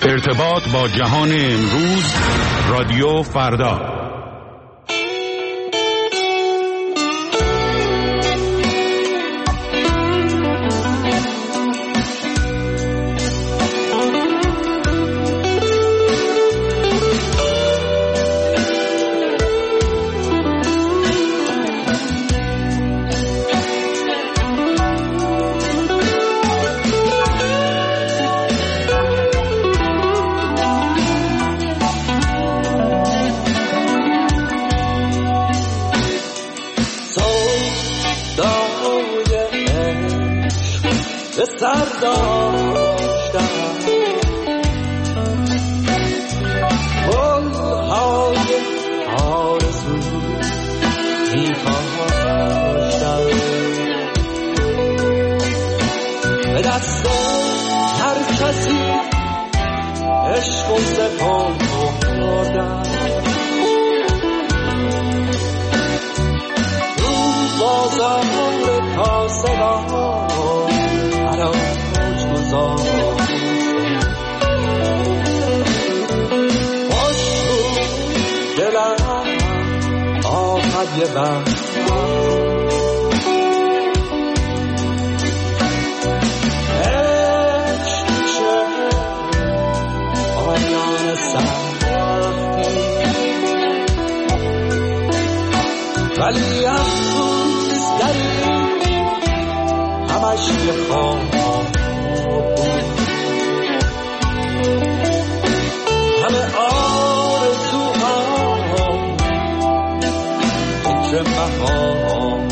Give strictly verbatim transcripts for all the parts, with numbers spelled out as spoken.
ارتباط با جهان امروز، رادیو فردا. ولی افسوس داری همش یه خواب همه آرزوها فکر بهار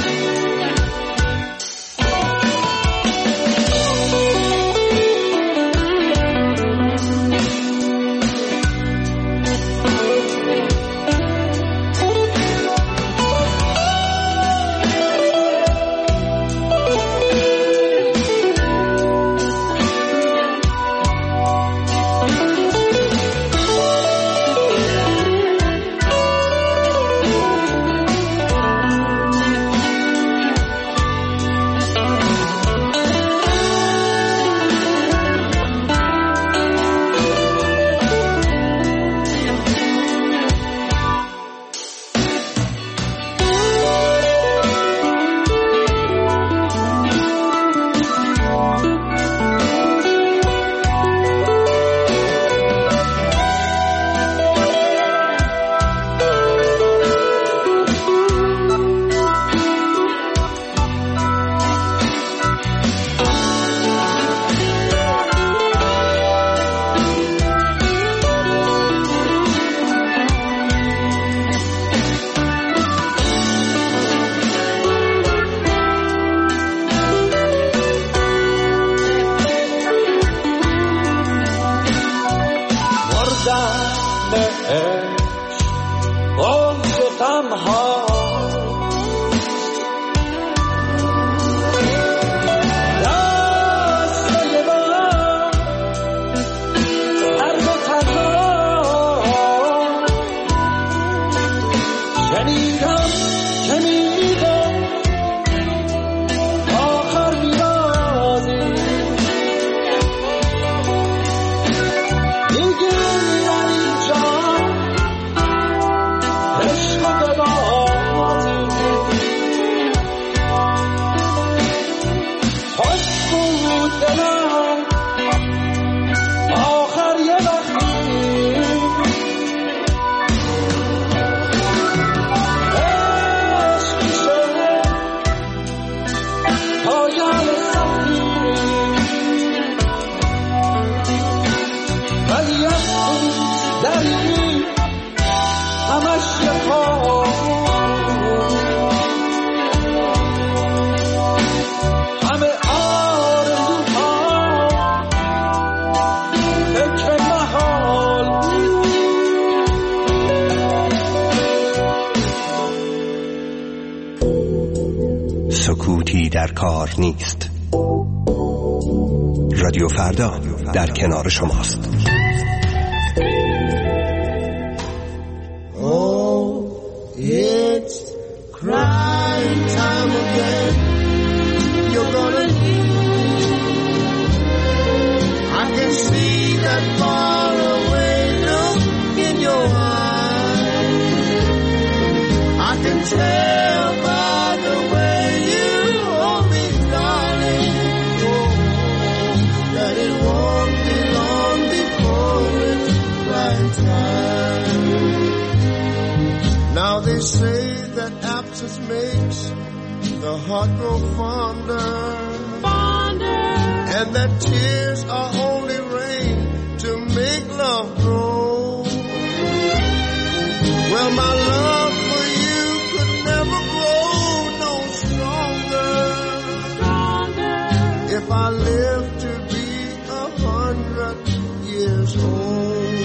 سکوتی در کار نیست. رادیو فردا در کنار شماست. Oh, it's crying time again. You're gonna leave. I can see that. that it won't be long before it's right time. Now they say that absence makes the heart grow fonder, fonder, and that tears are only rain to make love grow. Well, my love for you could never grow no stronger, stronger. If I live to be a hundred years old.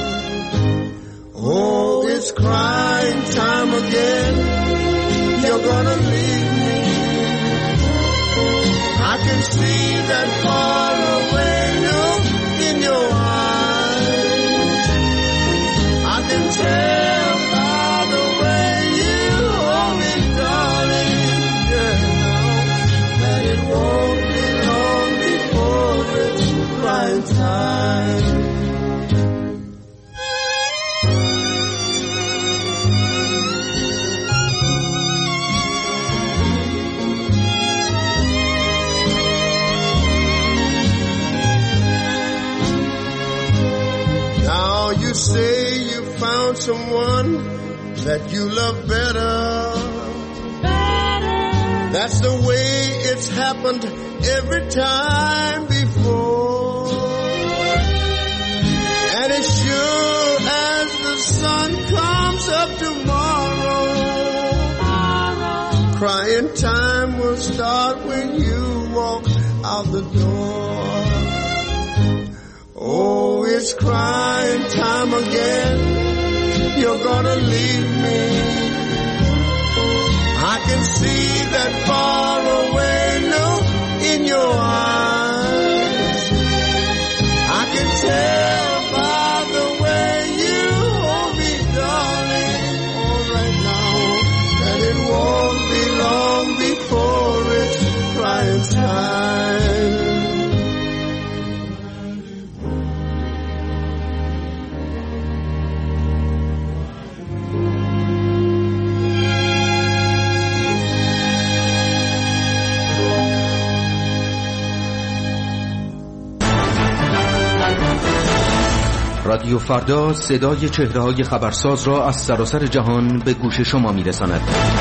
Oh, it's crying time again. You're gonna leave me. I can see that far away look in your eyes. I can tell by the way you hold me, darling, yeah, that it won't be long before it's right time. Say you found someone that you love better. Better. That's the way it's happened every time before. And as sure as the sun comes up tomorrow, tomorrow, crying time will start when you walk out the door. Oh, it's crying time again. You're gonna leave me. I can see that far away look in your eyes. I can tell by the way you hold me, darling, all right now, that it won't be long before it's crying time. رادیو فردا صدای چهره‌های خبرساز را از سراسر جهان به گوش شما می‌رساند.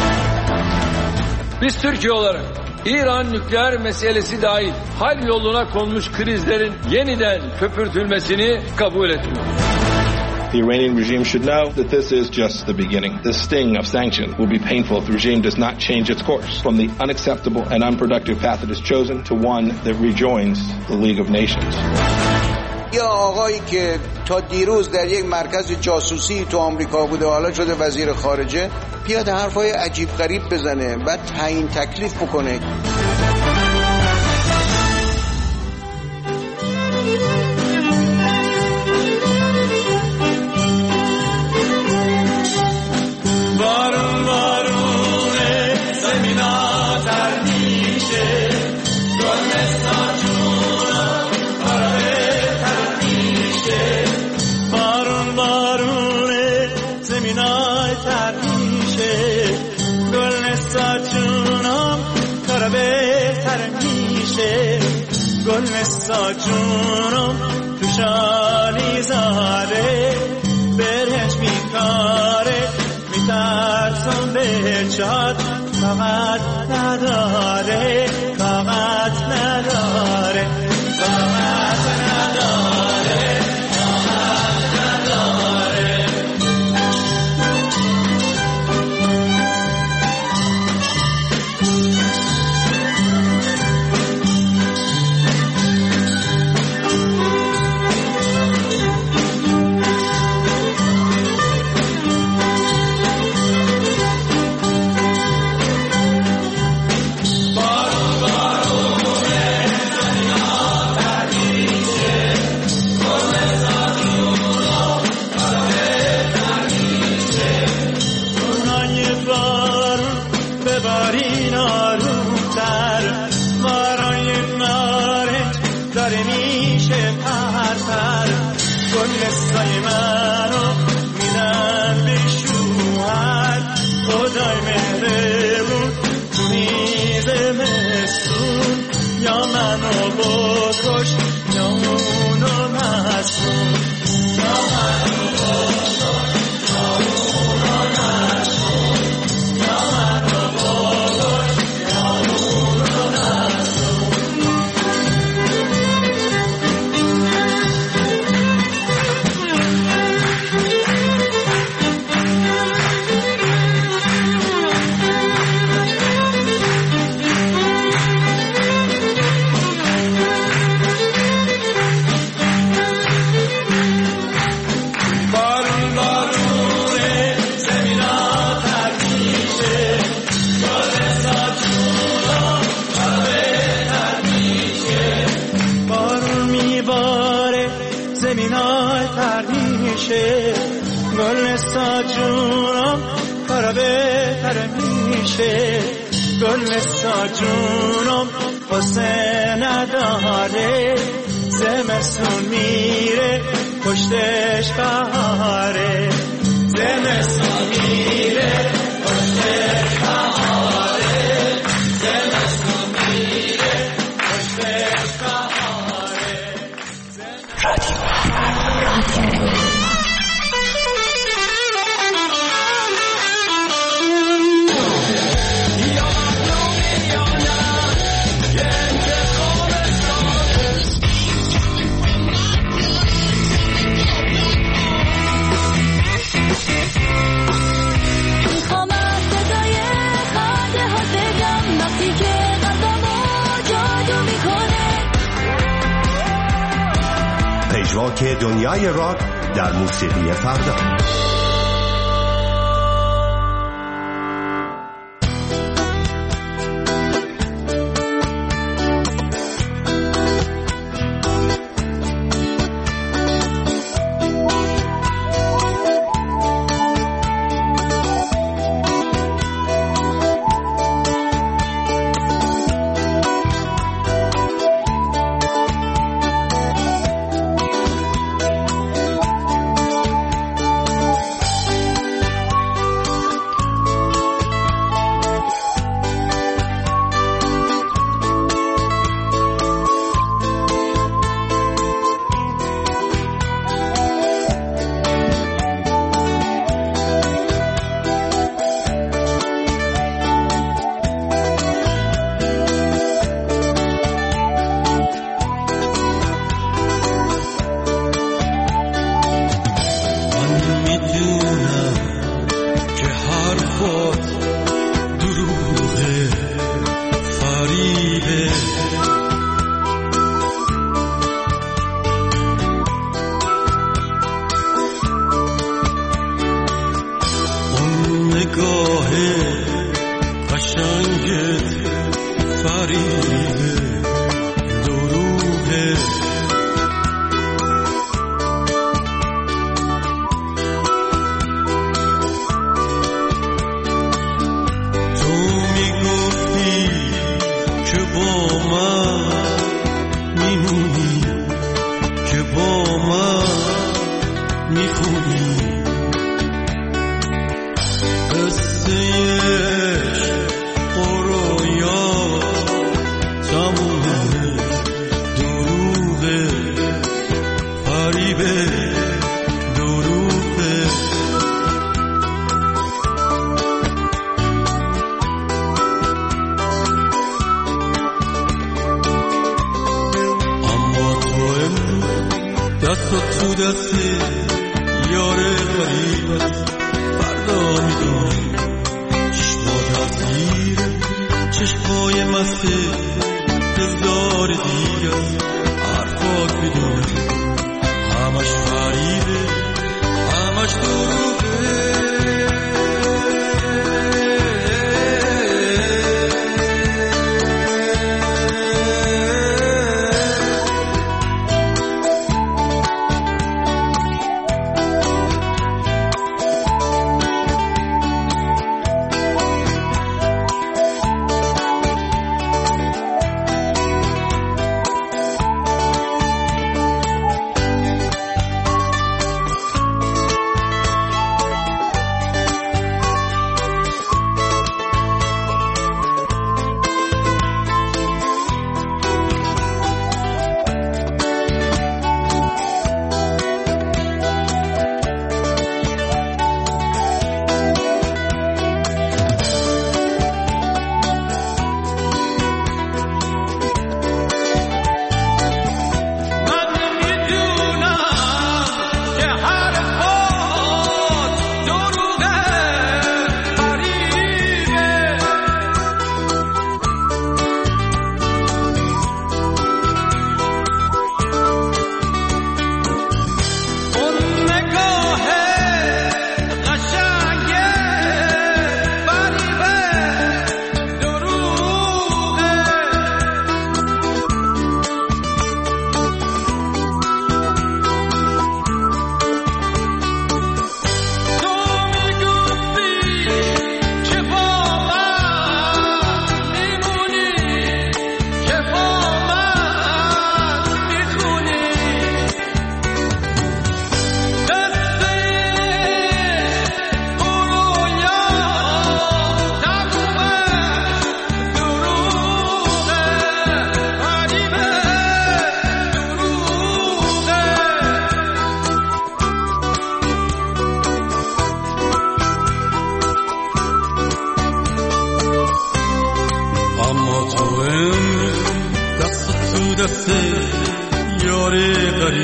Biz Türkiye olarak İran nükleer meselesi dahil hal yoluna konmuş krizlerin yeniden köpürtülmesini kabul etmiyoruz. The Iranian regime should know that this is just the beginning. The sting of sanction will be painful if the regime does not change its course from the unacceptable and unproductive path it has chosen to one that rejoins the League of Nations. یا آقایی که تا دیروز در یک مرکز جاسوسی تو آمریکا بوده حالا شده وزیر خارجه، بیاد حرفای عجیب غریب بزنه و تعیین تکلیف بکنه. بارون بارونه زمینا تر میشه گل جونا آره تر میشه بارون بارونه زمینا تر میشه گل جونا کار بهتر میشه گل جونا توشانی زاره برهج میکاره میترسم به جهات طاقت نداره طاقت نداره طاقت نداره طاقت نداره قصای منو میدن به شوهر خدای مهربون تو میز مسون یا منو بکش یا زمینای تر میشه، گل نستا جونم کارا بهتر میشه، گل نستا جونم قصه نداره، زمستون میره پشتش بهاره، زمستون میره پشتش بهاره، زمستون میره پشتش بهاره. رادیو پژواک دنیای راک در موسیقی فردا.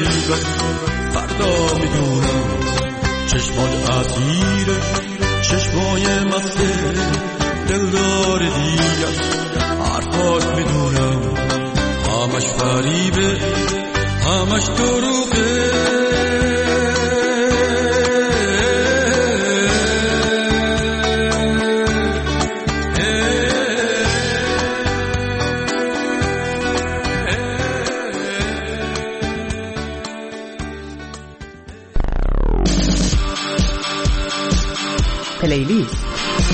حقیقت فردا میدونم چشمات اسیره چشمای مسته دلدار دیگر حرفات میدونم همش فریبه همش دروغه پلیلیست.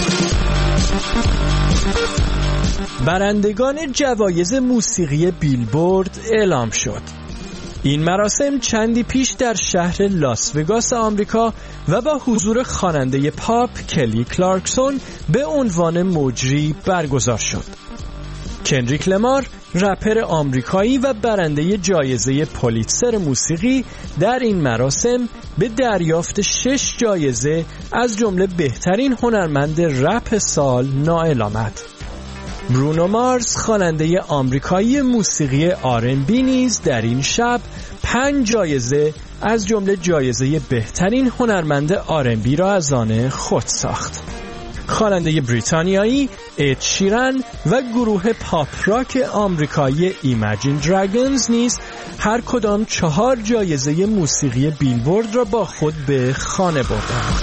برندگان جوایز موسیقی بیلبورد اعلام شد. این مراسم چندی پیش در شهر لاس وگاس آمریکا و با حضور خواننده پاپ کلی کلارکسون به عنوان مجری برگزار شد. کندریک لمار، رپر آمریکایی و برنده جایزه پولیتسر موسیقی، در این مراسم به دریافت شش جایزه از جمله بهترین هنرمند رپ سال نائل آمد. برونو مارس، خواننده آمریکایی موسیقی آر ان بی، نیز در این شب پنج جایزه از جمله جایزه بهترین هنرمند آر ان بی را از آن خود ساخت. خواننده بریتانیایی اد شیرن و گروه پاپ راک آمریکایی ایمجین دراگونز نیز هر کدام چهار جایزه موسیقی بیلبورد را با خود به خانه بردند.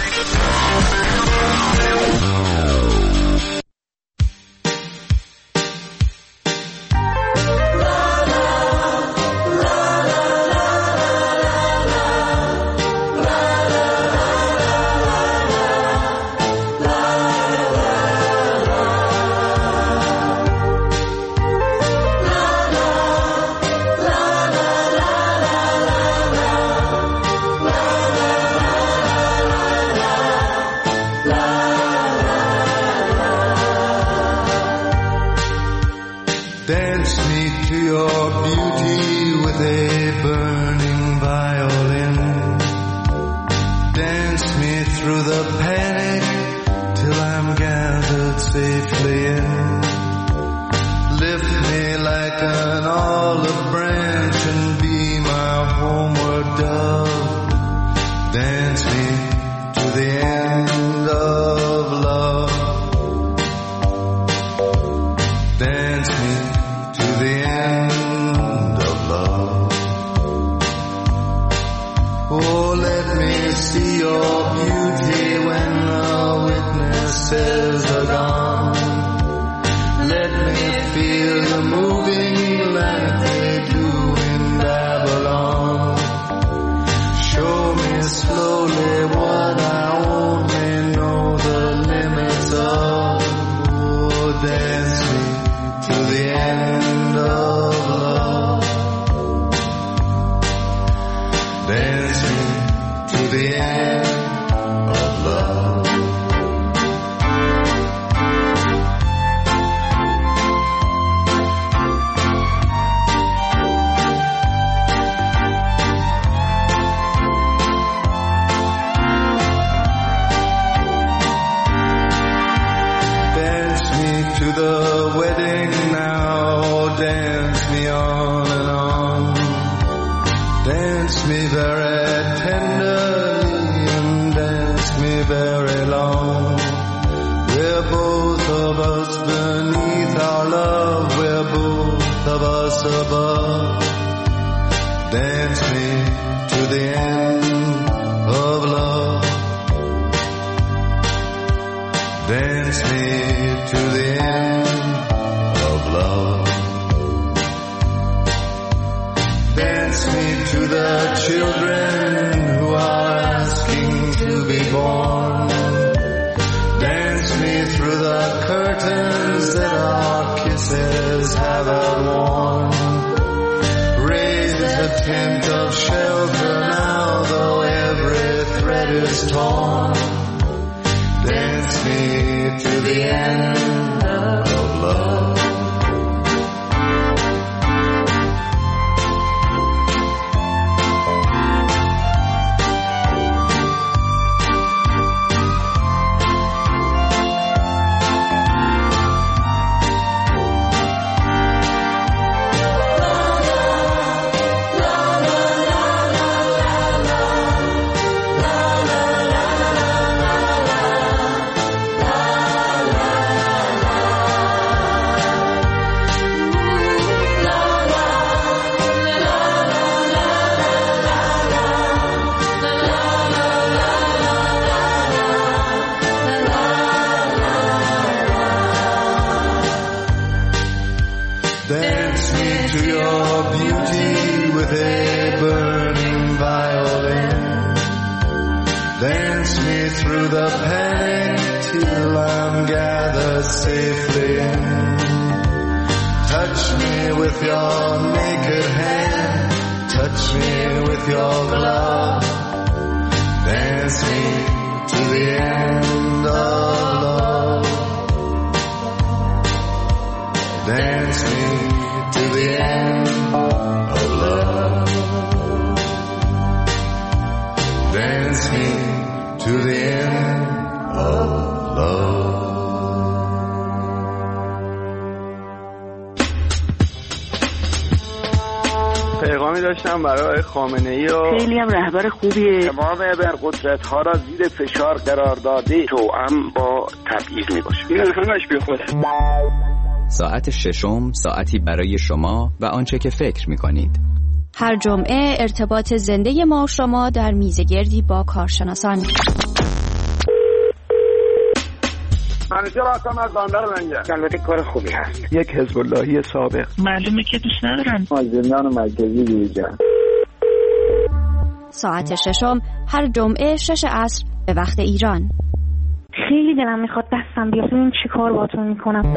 Dance me to your beauty with a burning violin. Dance me through the panic till I'm gathered safely in. Lift me like an olive branch and be my homeward dove. Dance me to the end of love. Dance me to the end of love. Oh, let me see your beauty when the witnesses are gone. Let me feel you moving like they do in Babylon. Show me slowly what I only know the limits of. Oh, dance me to the end of love. Dance me to the end of love. Dance me to the wedding now, dance me on and on. Dance me very tenderly and dance me very long. We're both of us beneath our love, we're both of us above. Dance me to the end of love. Dance me to the end of love. Dance me to the children who are asking to be born. Dance me through the curtains that our kisses haven't worn. Raise a tent of shelter now, though every thread is torn. Dance me to the end of love. burning violin. Dance me through the panic till I'm gathered safely in. Touch me with your naked hand, touch me with your glove. Dance me to the end of love. Dance me to the end of love. Dance me to the end of love. پیغامی داشتم برای خامنه‌ای و خیلی هم رهبر خوبیه. تمام ابرقدرت ها را زیر فشار قرار داده توأم با تبعیض میباشه. این همش بی خوده. ساعت ششم ساعتی برای شما و آنچه که فکر میکنید. هر جمعه ارتباط زنده ما و شما در میزگردی با کارشناسان. منیجر هستم از بندر منجر. البته کار خوبی هست. یک حزب اللهی سابق. معلومه که دوست ندارم. مازندران مرکزی دیجا. ساعت ششم هر جمعه شش عصر به وقت ایران. خیلی دلم میخواد دستم بیاد ببینم چی کار باهاتون میکنم.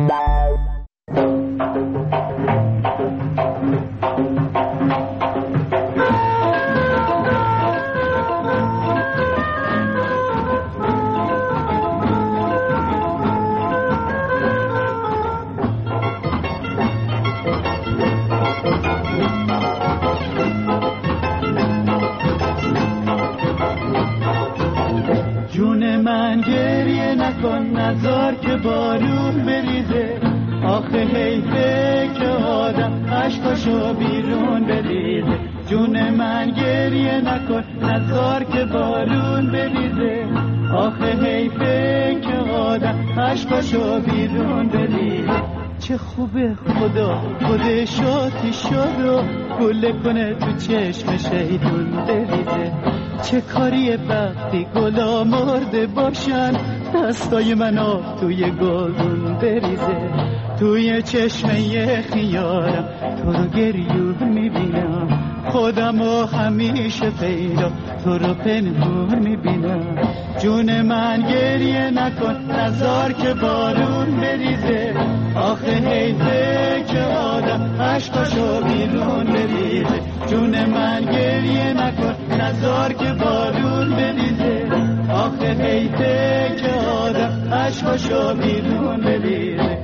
جون من گریه نکن نذار که بارون بریزه. آخه حیفه که آدم عشقاشو بیرون بریزه. جون من گریه نکن نذار که بارون بریزه. آخه حیفه که آدم عشقاشو بیرون بریزه. چه خوبه خدا خودش آتیش شد و گله کنه تو چشم شیطون بریزه. چه کاریه وقتی گلا مرده باشن دستای من آب توی گلدون بریزه. توی چشمه خیارم تو رو گریون میبینم. خودم رو همیشه پیدا تو رو پنهون میبینم. جون من گریه نکن نذار که بارون بریزه. آخه حیفه که آدم عشقاشو بیرون بریزه. جون من گریه نکن نذار که بارون بریزه. آخه حیفه که آدم عشقاشو بیرون بریزه.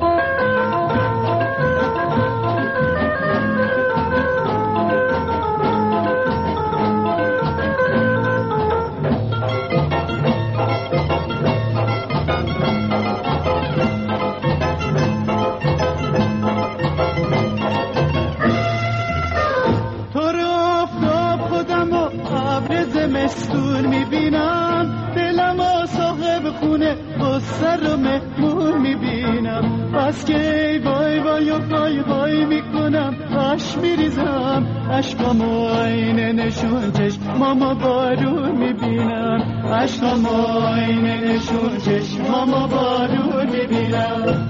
زمستون میبینم دلم و صاحب خونه بسر رو مهمون میبینم. بس که ای وای وای و وای وای میکنم اش میریزم. عشقام و آینه نشون چشمام بارون میبینم. عشقام و آینه نشون چشمام بارون میبینم.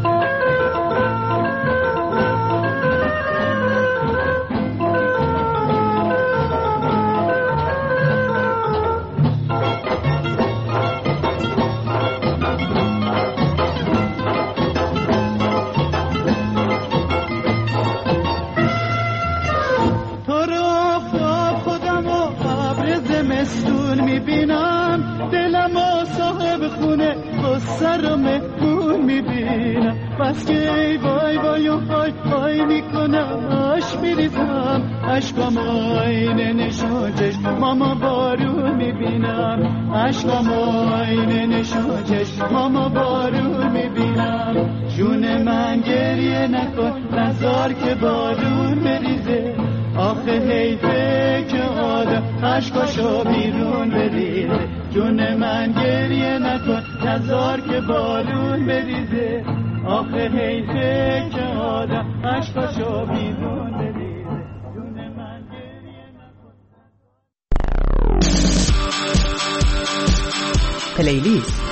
میبینم دلم و صاحب خونه بسر رو مهمون میبینم. بس که ای وای وای و وای وای میکنم آش میریزم. عشقام آینه نشون چشمام بارون میبینم. عشقام آینه نشون چشمام بارون میبینم. جون من گریه نکن نذار که بارون بریزه. آخه حیفه که آدم عشقاشو بیرون بریزه. جون من گریه نکن نذار که بارون بریزه. آخه حیفه که آدم عشقاشو بیرون بریزه. جون من گریه نکن. پلیلیست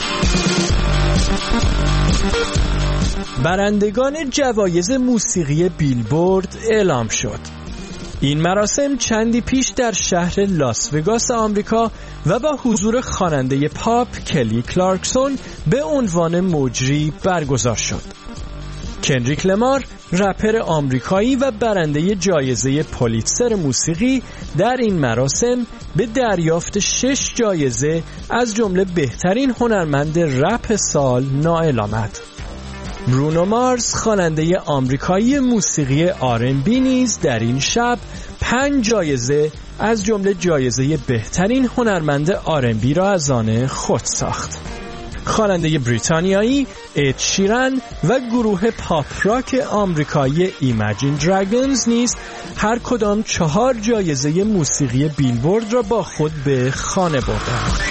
برندگان جوایز موسیقی بیلبورد اعلام شد. این مراسم چندی پیش در شهر لاس وگاس آمریکا و با حضور خواننده پاپ کلی کلارکسون به عنوان مجری برگزار شد. کندریک لمار، رپر آمریکایی و برنده جایزه پولیتزر موسیقی، در این مراسم به دریافت شش جایزه از جمله بهترین هنرمند رپ سال نائل آمد. برونو مارس، خواننده آمریکایی موسیقی آر ان بی، نیز در این شب پنج جایزه از جمله جایزه بهترین هنرمند آر ان بی را از آن خود ساخت. خواننده بریتانیایی اد شیران و گروه پاپ راک آمریکایی ایمجین دراگونز نیز هر کدام چهار جایزه موسیقی بیلبورد را با خود به خانه بردند.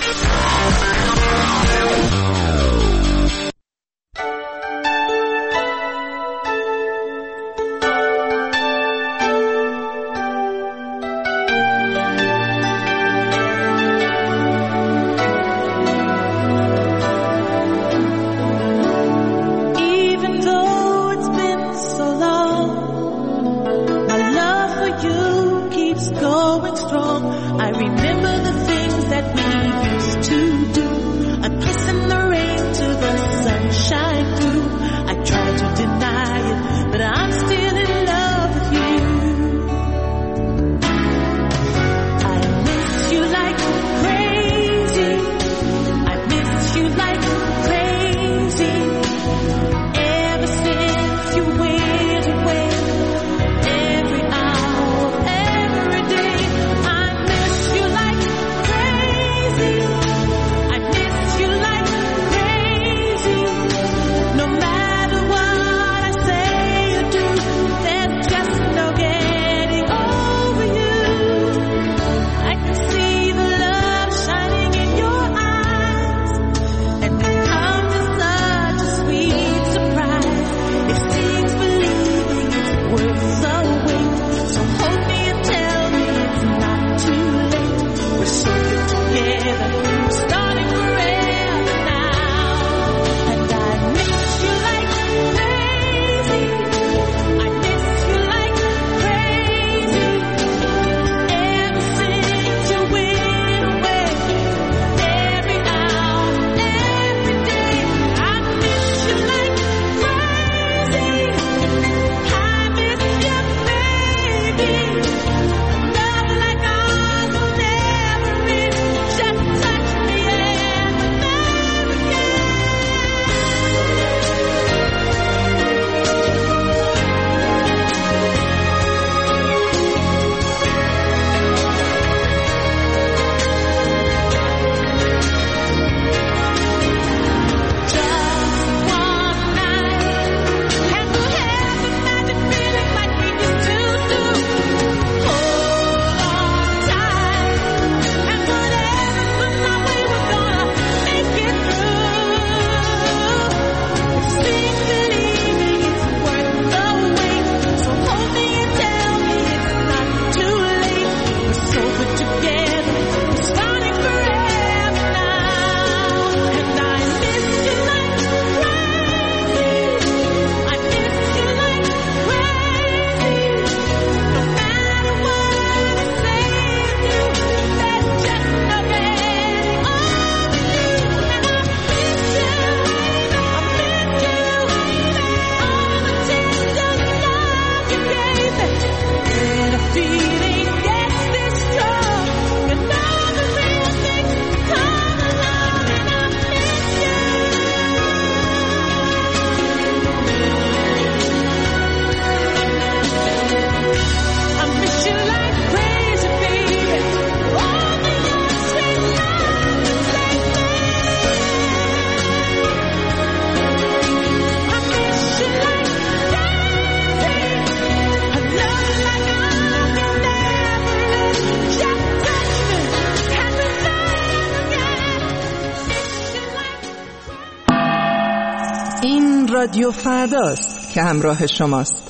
رادیو فرداست که همراه شماست.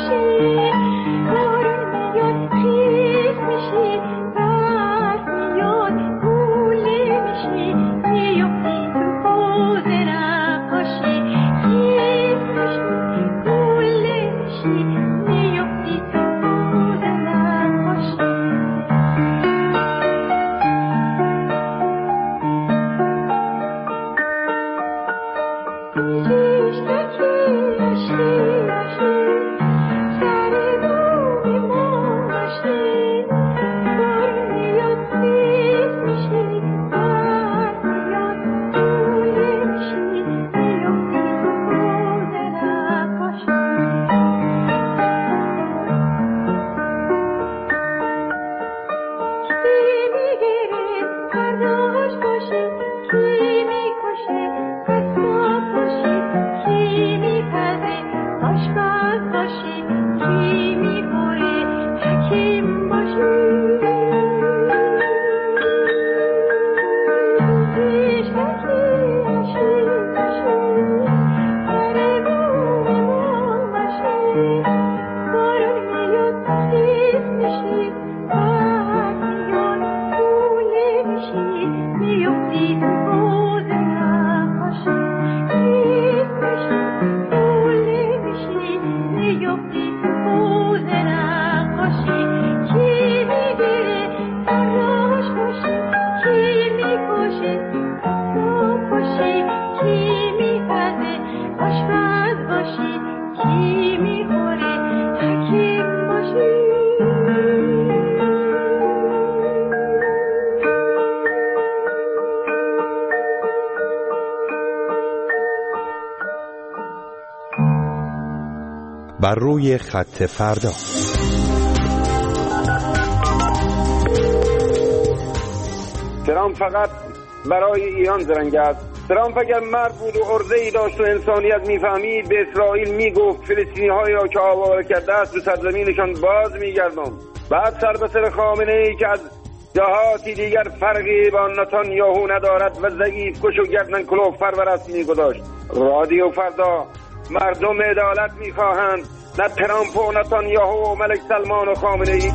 بر روی خط فردا. ترامپ فقط برای ایران زرنگ است. ترامپ اگر مرد بود و عرضه‌ای داشت و انسانیت میفهمید به اسرائیل میگفت فلسطینی‌هایی را که آواره کرده است به سرزمینشان باز میگردان. بعد سر به سر خامنه‌ای که از جهاتی دیگر فرقی با نتانیاهو ندارد و ضعیف کش و گردن کلوف پرور است میگذاشت. رادیو فردا، مردم عدالت میخواهند، نه ترامپ و نتانیاهو و ملک سلمان و خامنه‌ای.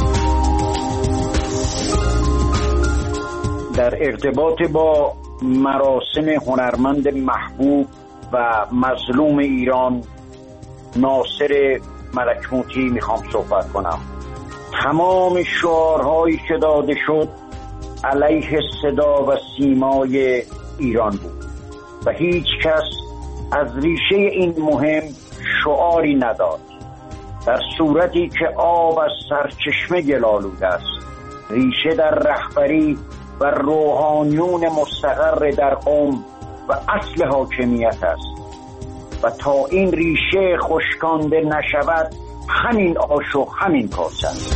در ارتباط با مراسم هنرمند محبوب و مظلوم ایران ناصر ملکموتی میخوام صحبت کنم. تمام شعارهایی که داده شد علیه صدا و سیمای ایران بود و هیچ کس از ریشه این مهم شعاری نداد. در صورتی که آب از سرچشمه گل‌آلود است، ریشه در رهبری و روحانیون مستقر در قم و اصل حاکمیت است و تا این ریشه خشکانده نشود همین آش و همین کاسه است.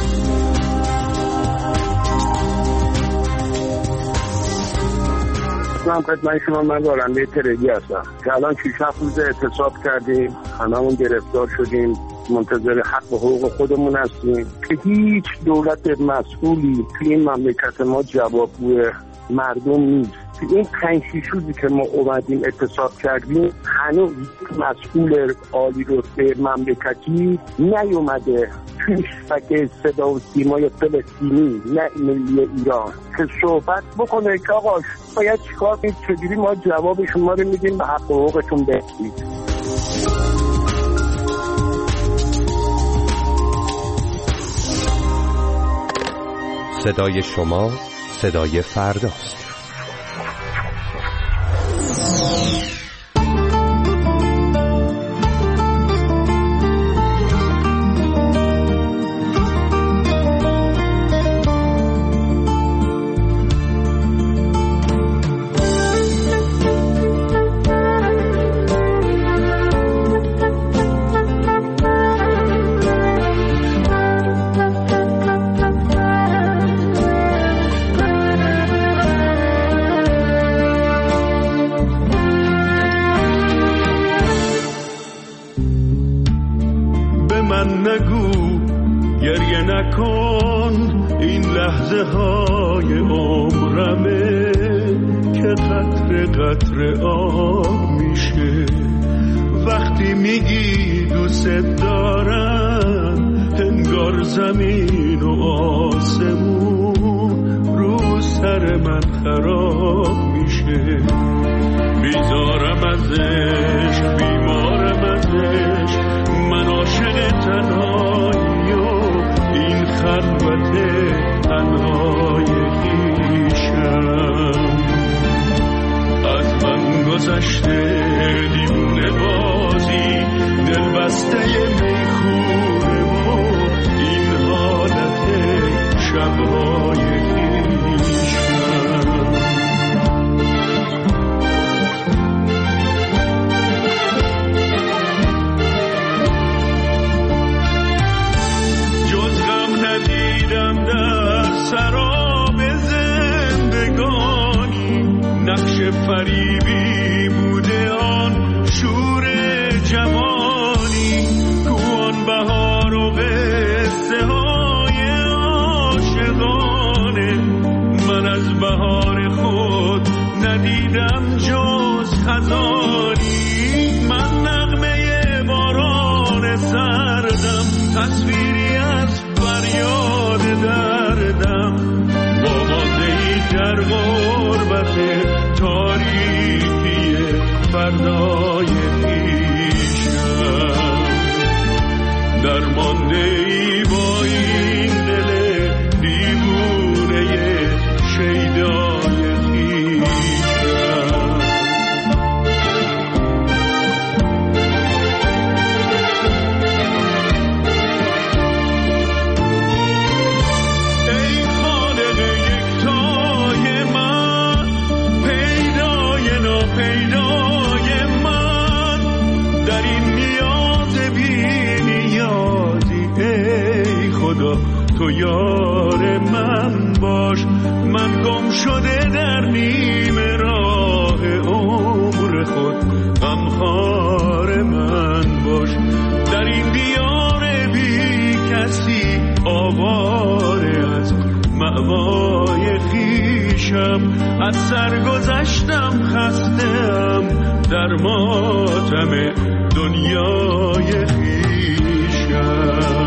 من خدمت شما، من راننده تریلی هستم که الان شش هفت روز اعتصاب کردیم، هممون گرفتار شدیم، منتظر حق و حقوق خودمون هستیم که هیچ دولت مسئولی توی این مملکت ما جوابگوی مردم نیست. این پنج شش روزی که ما اومدیم اعتصاب کردیم هنوز مسئول عالی رتبه مملکتی نیومده توی فکر صدا و سیمای فلسطینی نه ملی ایران که صحبت بکنه که آقا باید چیکار کنید، چجوری ما جواب شما رو میدیم به حق و حقوقتون برسید. صدای شما صدای فرداست. وقتی میگی دوست دارم انگار زمین و آسمون رو سر من خراب میشه. بیزارم ازش، بیمارم ازش، من عاشق تنهایی و این خلوت تنهای خویشم. از من گذشته دیوونه بازی، دل بسته میخوره و این حالت شبهای خویشم. جز غم ندیدم در سراب زندگانی، نقش فریبی بوده آن شور جوانی، کوان بهار و قصه های عاشقانه. من از بهار خود ندیدم جز خزانی، من نغمه باران سردم، تصویری از فریاد دردم، وامانده‌ای در غربت تاریکی فردای پیشم. درمانده‌ای با این دل دیوونه شیدای خویشم. ای خالق یکتای من، پیدای ناپیدای من، در این نیاز بی نیازی ای خدا تو یار من باش. من گم شده در نیم راه عمر خود، غمخوار من باش. در این دیار بی کسی آواره از مأوای خویشم. از سرگذشتم خسته‌ام در ماتم دنیای خویشم.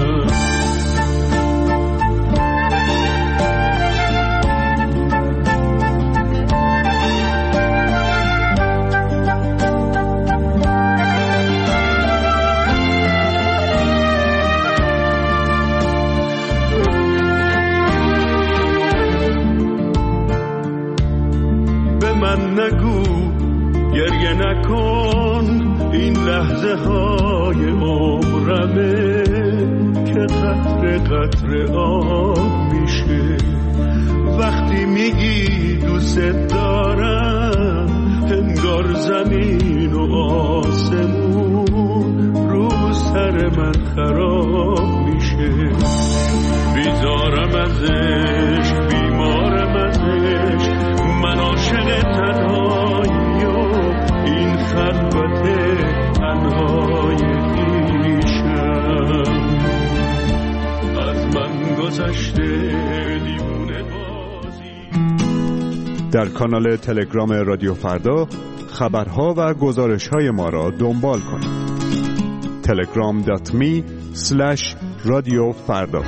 نگو گریه نکن، این لحظه های عمرمه که قطره قطره آب میشه. وقتی میگی دوست دارم انگار زمین و آسمون رو سر من خراب میشه. بیزارم ازش، بیمارم ازش، من عاشق تنهایی و این خلوت تنهای خویشم. از من گذشته دیوونه بازی. در کانال تلگرام رادیو فردا خبرها و گزارش‌های ما را دنبال کنید. تلگرام دات می اسلش رادیو فردا.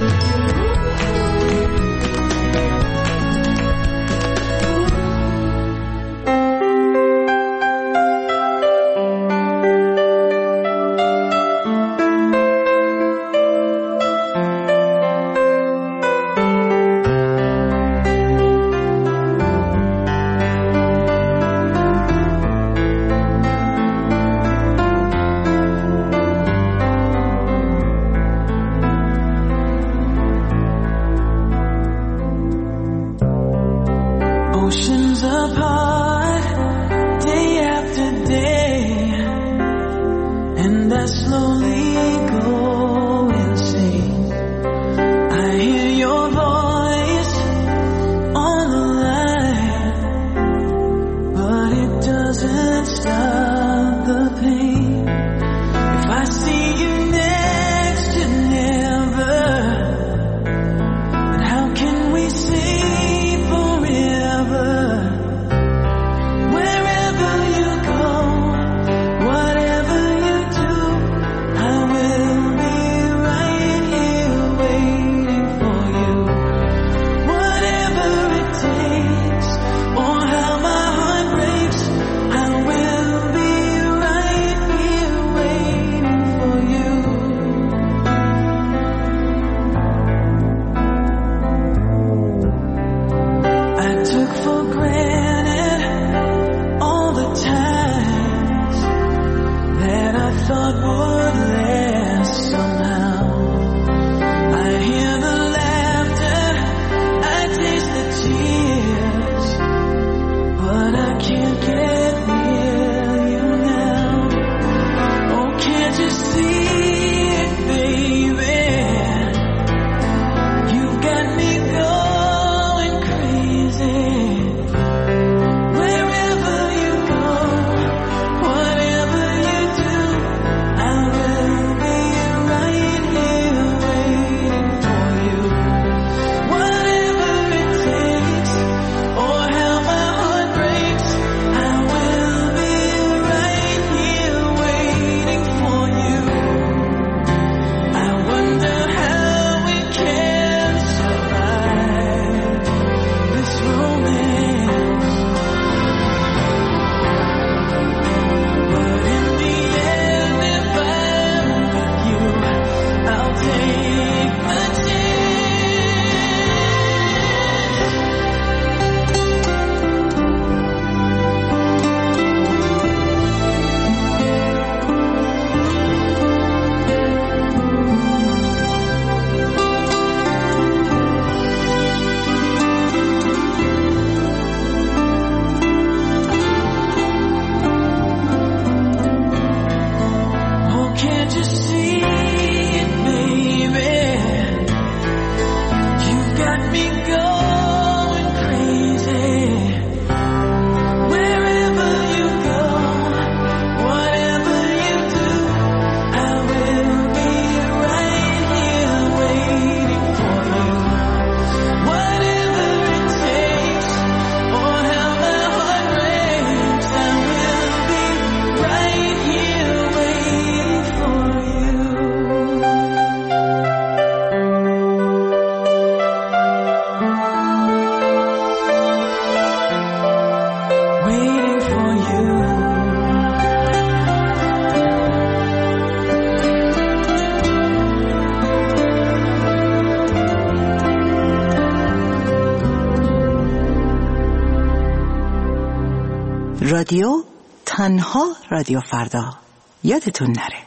رادیو تنها رادیو فردا، یادتون نره.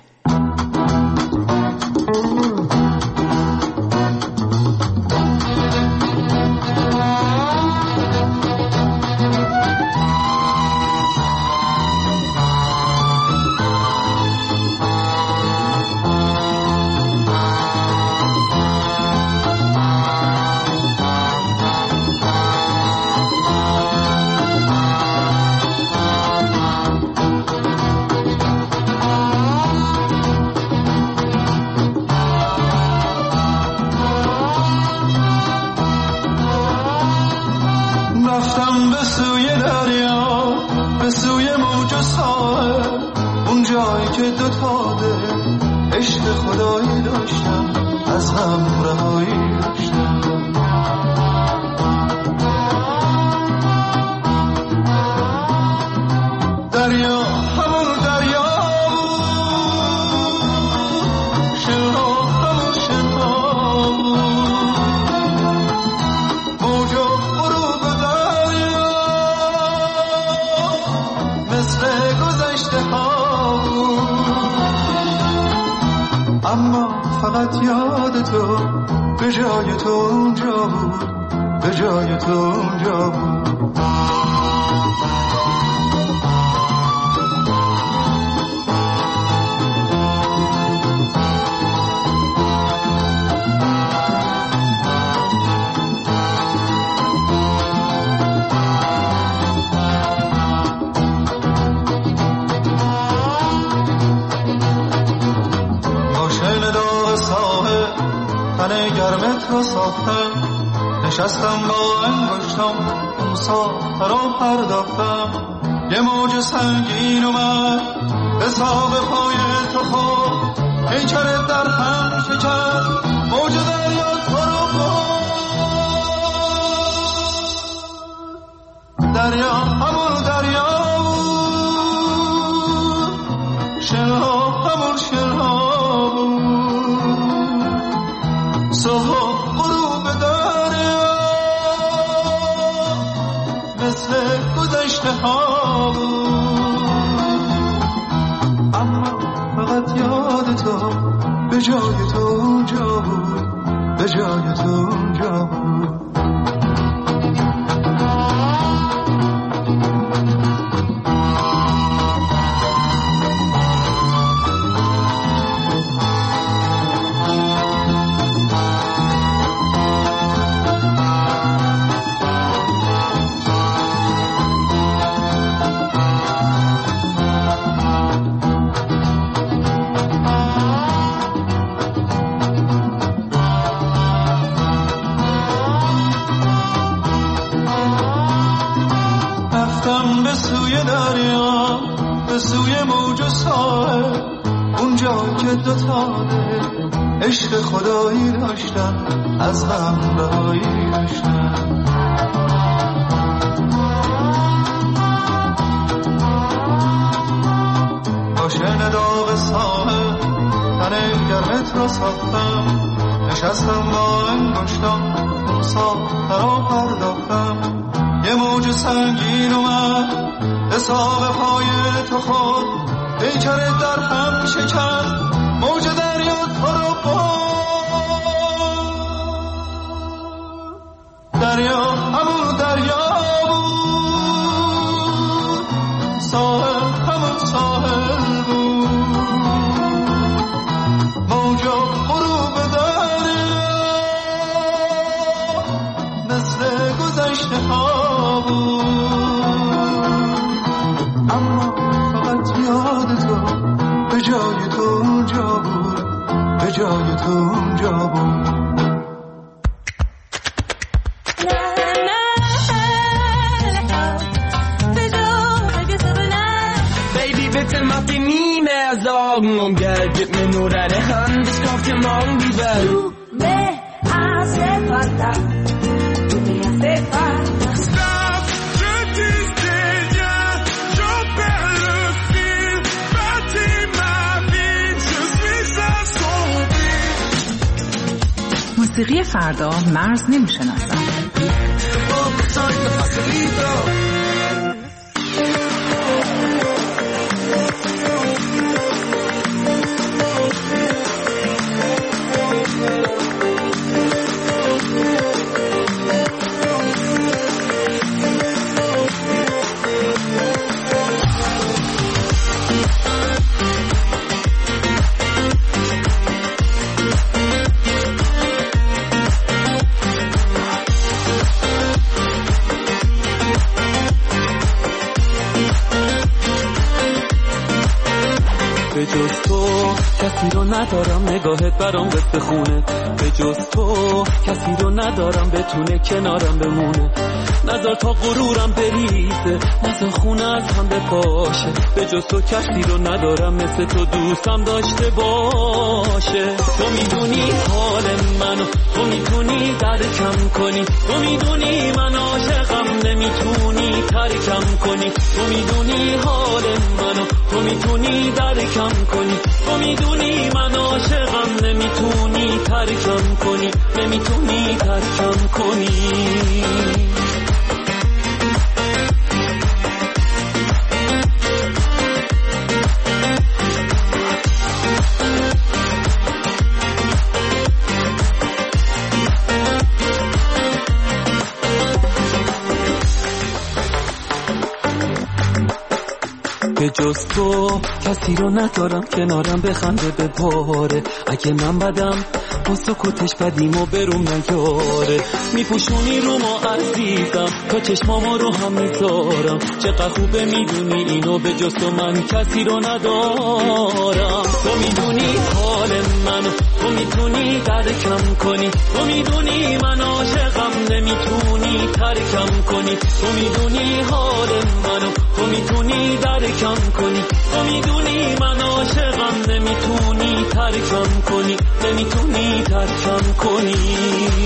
نشستم با انگشتم اون ساعت را پرداختم، یه موج سنگین اومد به ساق پای تو خود، پیکرت در هم شکست، موج دریا تو رو بود. دریا همون دریا بود، شنها همون شنها بود، صبح غروب دریا مثل گذشته ها بود. اما فقط یاد تو به جای تو اونجا بود، به جای تو اونجا بود. به سوی موج و ساحل، اونجا که دوتا دل عشق خدایی داشتن، از غم رهایی داشتن. با شن داغ ساحل تن گرمت را ساختم، نشستم با انگشتم اون ساخت را پرداختم، یه موج سنگین اومد به ساق پای تو خود، پیکرت در هم شکست، موج دریا تو رو بود. دریا همون دریا بود، ساحل همون ساحل بود، موج غروب دریا مثل گذشته ها بود. اما فقط یاد تو به جای تو اونجا بود، به جای تو اونجا بود. Baby, bitte mach dir nie mehr Sorgen um Geld, gib mir nur deine Hand, ich kauf dir morgen die Welt. Du me hace falta, du me hace falta. Stop, je disais rien, j'en perds le fil, bâtis ma vie, je suis assombri. موسیقی فردا مرز نمیشناسم. ندارم، نگاهت برام قصه خونه. به جز تو کسی رو ندارم بتونه کنارم بمونه. نظر تا غرورم بریزه، نظر خونه از هم بپاشه. به جز تو کسی رو ندارم مثل تو دوستم داشته باشه. تو میدونی حال منو، تو میتونی درکم کنی. تو میدونی من عاشقم، نمیتونی ترکم کنی. تو میدونی حال منو، تو میتونی درکم کنی. تو میدونی من عاشقم، نمیتونی ترکم کنی. نمیتونی ترکم کنی. به جز تو کسی رو ندارم کنارم بخنده بپاره. اگه من بدم با سکوتش بدیم و بروم نیاره. میپوشونی رو ما عزیزم، تا چشمامو رو هم میذارم. چقدر خوبه میدونی اینو، به جز تو من کسی رو ندارم. تو میدونی حال منو، تو میتونی درکم کنی. تو میدونی من عاشقم، نمیتونی ترکم کنی. تو میدونی حال منو، تو میتونی درکم کنی. تو میدونی من عاشقم، نمیتونی ترکم کنی. نمیتونی ترکم کنی.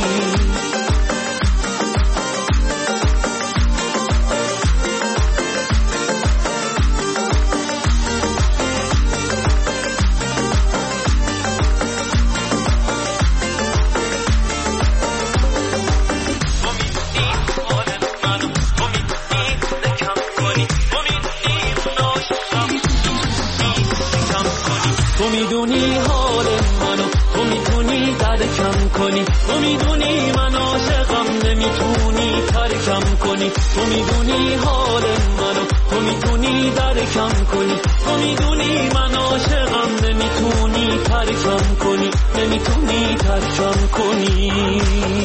تو میدونی حال منو، تو میتونی درکم کنی. تو میدونی من عاشقم، نمیتونی ترکم کنی. تو میدونی حال منو، تو میتونی درکم کنی. تو میدونی من عاشقم، نمیتونی ترکم کنی. نمیتونی ترکم کنی.